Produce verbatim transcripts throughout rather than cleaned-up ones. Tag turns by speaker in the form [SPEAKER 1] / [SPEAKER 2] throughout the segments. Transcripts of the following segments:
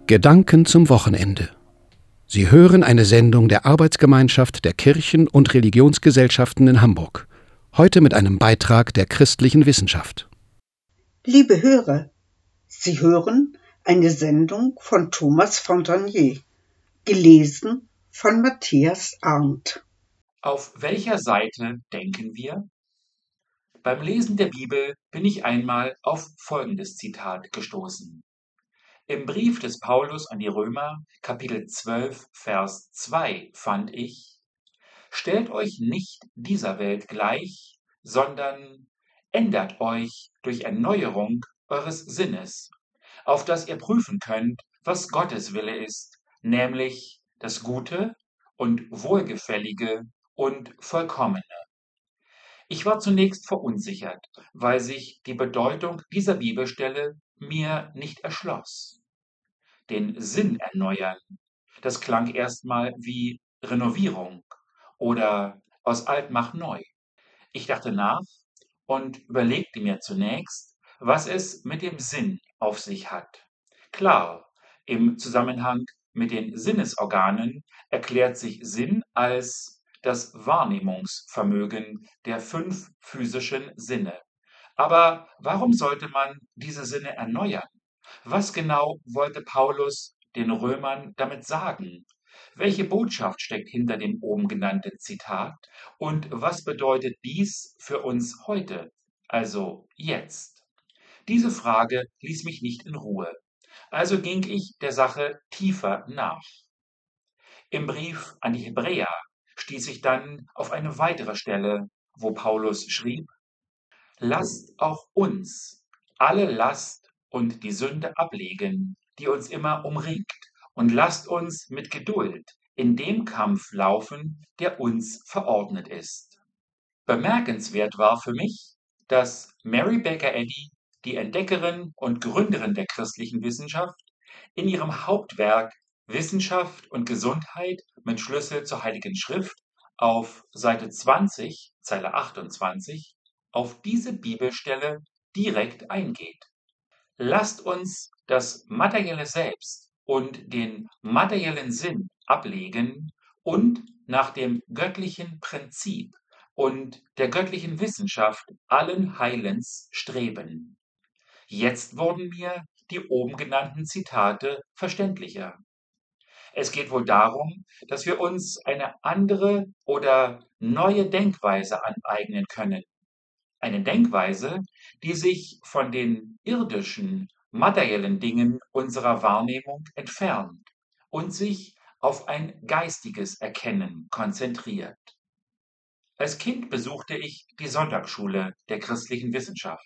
[SPEAKER 1] Gedanken zum Wochenende. Sie hören eine Sendung der Arbeitsgemeinschaft der Kirchen- und Religionsgesellschaften in Hamburg. Heute mit einem Beitrag der christlichen Wissenschaft.
[SPEAKER 2] Liebe Hörer, Sie hören eine Sendung von Thomas Fontanier, gelesen von Matthias Arndt.
[SPEAKER 3] Auf welcher Seite denken wir? Beim Lesen der Bibel bin ich einmal auf folgendes Zitat gestoßen. Im Brief des Paulus an die Römer, Kapitel zwölf, Vers zwei, fand ich: Stellt euch nicht dieser Welt gleich, sondern ändert euch durch Erneuerung eures Sinnes, auf dass ihr prüfen könnt, was Gottes Wille ist, nämlich das Gute und Wohlgefällige und Vollkommene. Ich war zunächst verunsichert, weil sich die Bedeutung dieser Bibelstelle mir nicht erschloss. Den Sinn erneuern, das klang erstmal wie Renovierung oder aus alt macht neu. Ich dachte nach und überlegte mir zunächst, was es mit dem Sinn auf sich hat. Klar, im Zusammenhang mit den Sinnesorganen erklärt sich Sinn als das Wahrnehmungsvermögen der fünf physischen Sinne. Aber warum sollte man diese Sinne erneuern? Was genau wollte Paulus den Römern damit sagen? Welche Botschaft steckt hinter dem oben genannten Zitat? Und was bedeutet dies für uns heute, also jetzt? Diese Frage ließ mich nicht in Ruhe. Also ging ich der Sache tiefer nach. Im Brief an die Hebräer stieß ich dann auf eine weitere Stelle, wo Paulus schrieb: Lasst auch uns alle Last und die Sünde ablegen, die uns immer umringt, und lasst uns mit Geduld in dem Kampf laufen, der uns verordnet ist. Bemerkenswert war für mich, dass Mary Baker Eddy, die Entdeckerin und Gründerin der christlichen Wissenschaft, in ihrem Hauptwerk Wissenschaft und Gesundheit mit Schlüssel zur Heiligen Schrift auf Seite zwanzig, Zeile achtundzwanzig, auf diese Bibelstelle direkt eingeht. Lasst uns das materielle Selbst und den materiellen Sinn ablegen und nach dem göttlichen Prinzip und der göttlichen Wissenschaft allen Heilens streben. Jetzt wurden mir die oben genannten Zitate verständlicher. Es geht wohl darum, dass wir uns eine andere oder neue Denkweise aneignen können. Eine Denkweise, die sich von den irdischen, materiellen Dingen unserer Wahrnehmung entfernt und sich auf ein geistiges Erkennen konzentriert. Als Kind besuchte ich die Sonntagsschule der christlichen Wissenschaft.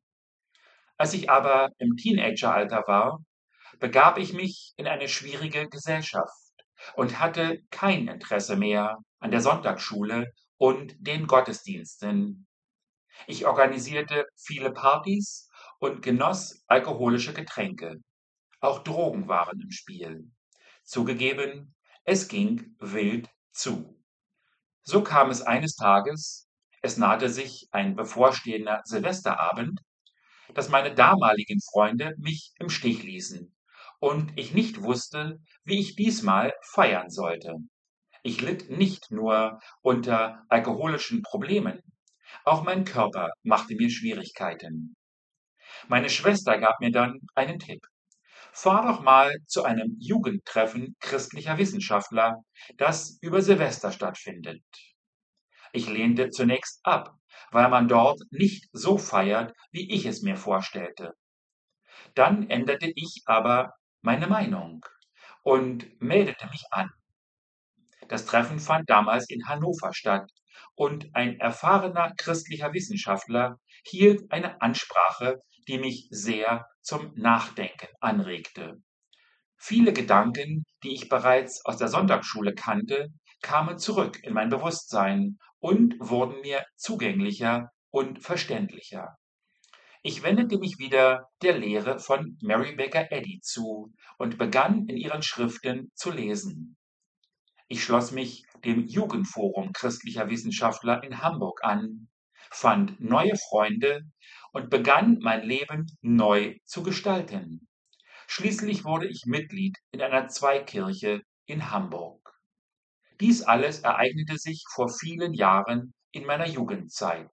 [SPEAKER 3] Als ich aber im Teenageralter war, begab ich mich in eine schwierige Gesellschaft und hatte kein Interesse mehr an der Sonntagsschule und den Gottesdiensten. Ich organisierte viele Partys und genoss alkoholische Getränke. Auch Drogen waren im Spiel. Zugegeben, es ging wild zu. So kam es eines Tages, es nahte sich ein bevorstehender Silvesterabend, dass meine damaligen Freunde mich im Stich ließen und ich nicht wusste, wie ich diesmal feiern sollte. Ich litt nicht nur unter alkoholischen Problemen, auch mein Körper machte mir Schwierigkeiten. Meine Schwester gab mir dann einen Tipp. Fahr doch mal zu einem Jugendtreffen christlicher Wissenschaftler, das über Silvester stattfindet. Ich lehnte zunächst ab, weil man dort nicht so feiert, wie ich es mir vorstellte. Dann änderte ich aber meine Meinung und meldete mich an. Das Treffen fand damals in Hannover statt und ein erfahrener christlicher Wissenschaftler hielt eine Ansprache, die mich sehr zum Nachdenken anregte. Viele Gedanken, die ich bereits aus der Sonntagsschule kannte, kamen zurück in mein Bewusstsein und wurden mir zugänglicher und verständlicher. Ich wendete mich wieder der Lehre von Mary Baker Eddy zu und begann in ihren Schriften zu lesen. Ich schloss mich dem Jugendforum christlicher Wissenschaftler in Hamburg an, fand neue Freunde und begann mein Leben neu zu gestalten. Schließlich wurde ich Mitglied in einer Zweikirche in Hamburg. Dies alles ereignete sich vor vielen Jahren in meiner Jugendzeit.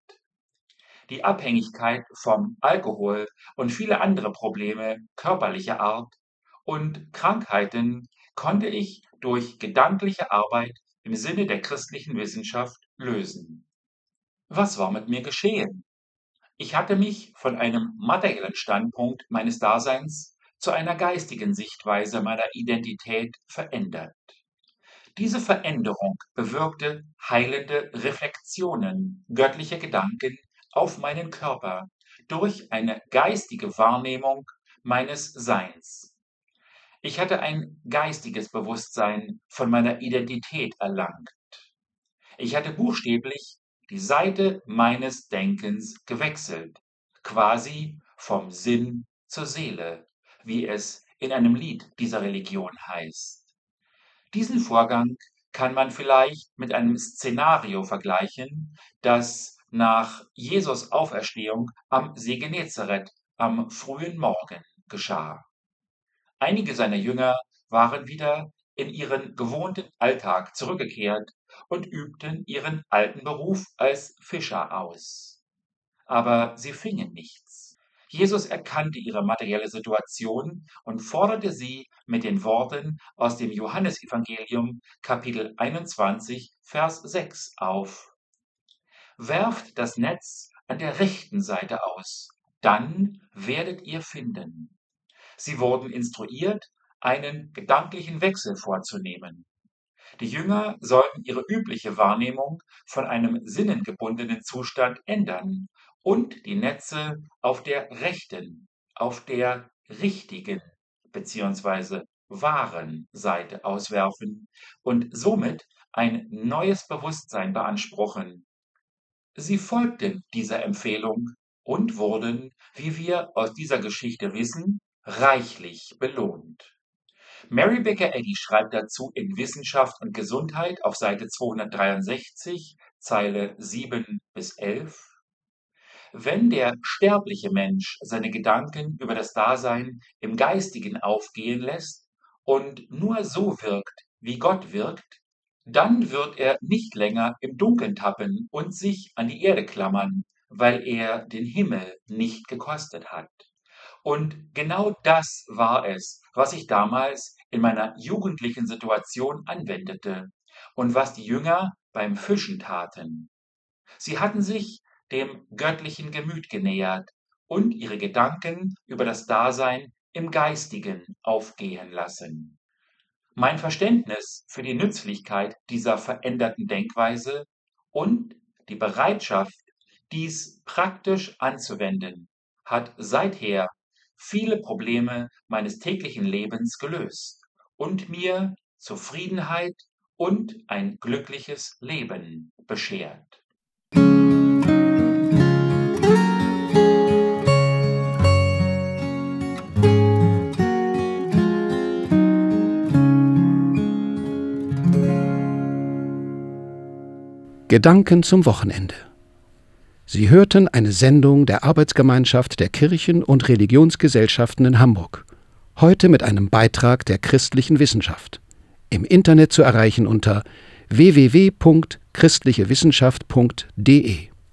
[SPEAKER 3] Die Abhängigkeit vom Alkohol und viele andere Probleme körperlicher Art und Krankheiten konnte ich durch gedankliche Arbeit im Sinne der christlichen Wissenschaft lösen. Was war mit mir geschehen? Ich hatte mich von einem materiellen Standpunkt meines Daseins zu einer geistigen Sichtweise meiner Identität verändert. Diese Veränderung bewirkte heilende Reflexionen göttlicher Gedanken auf meinen Körper durch eine geistige Wahrnehmung meines Seins. Ich hatte ein geistiges Bewusstsein von meiner Identität erlangt. Ich hatte buchstäblich die Seite meines Denkens gewechselt, quasi vom Sinn zur Seele, wie es in einem Lied dieser Religion heißt. Diesen Vorgang kann man vielleicht mit einem Szenario vergleichen, das nach Jesus Auferstehung am See Genezareth am frühen Morgen geschah. Einige seiner Jünger waren wieder in ihren gewohnten Alltag zurückgekehrt und übten ihren alten Beruf als Fischer aus. Aber sie fingen nichts. Jesus erkannte ihre materielle Situation und forderte sie mit den Worten aus dem Johannesevangelium Kapitel einundzwanzig, Vers sechs auf. Werft das Netz an der rechten Seite aus, dann werdet ihr finden. Sie wurden instruiert, einen gedanklichen Wechsel vorzunehmen. Die Jünger sollten ihre übliche Wahrnehmung von einem sinnengebundenen Zustand ändern und die Netze auf der rechten, auf der richtigen bzw. wahren Seite auswerfen und somit ein neues Bewusstsein beanspruchen. Sie folgten dieser Empfehlung und wurden, wie wir aus dieser Geschichte wissen, reichlich belohnt. Mary Baker Eddy schreibt dazu in Wissenschaft und Gesundheit auf Seite zweihundertdreiundsechzig, Zeile sieben bis elf. Wenn der sterbliche Mensch seine Gedanken über das Dasein im Geistigen aufgehen lässt und nur so wirkt, wie Gott wirkt, dann wird er nicht länger im Dunkeln tappen und sich an die Erde klammern, weil er den Himmel nicht gekostet hat. Und genau das war es, was ich damals in meiner jugendlichen Situation anwendete und was die Jünger beim Fischen taten. Sie hatten sich dem göttlichen Gemüt genähert und ihre Gedanken über das Dasein im Geistigen aufgehen lassen. Mein Verständnis für die Nützlichkeit dieser veränderten Denkweise und die Bereitschaft, dies praktisch anzuwenden, hat seither viele Probleme meines täglichen Lebens gelöst und mir Zufriedenheit und ein glückliches Leben beschert.
[SPEAKER 1] Gedanken zum Wochenende. Sie hörten eine Sendung der Arbeitsgemeinschaft der Kirchen- und Religionsgesellschaften in Hamburg. Heute mit einem Beitrag der christlichen Wissenschaft. Im Internet zu erreichen unter w w w punkt christliche wissenschaft punkt d e.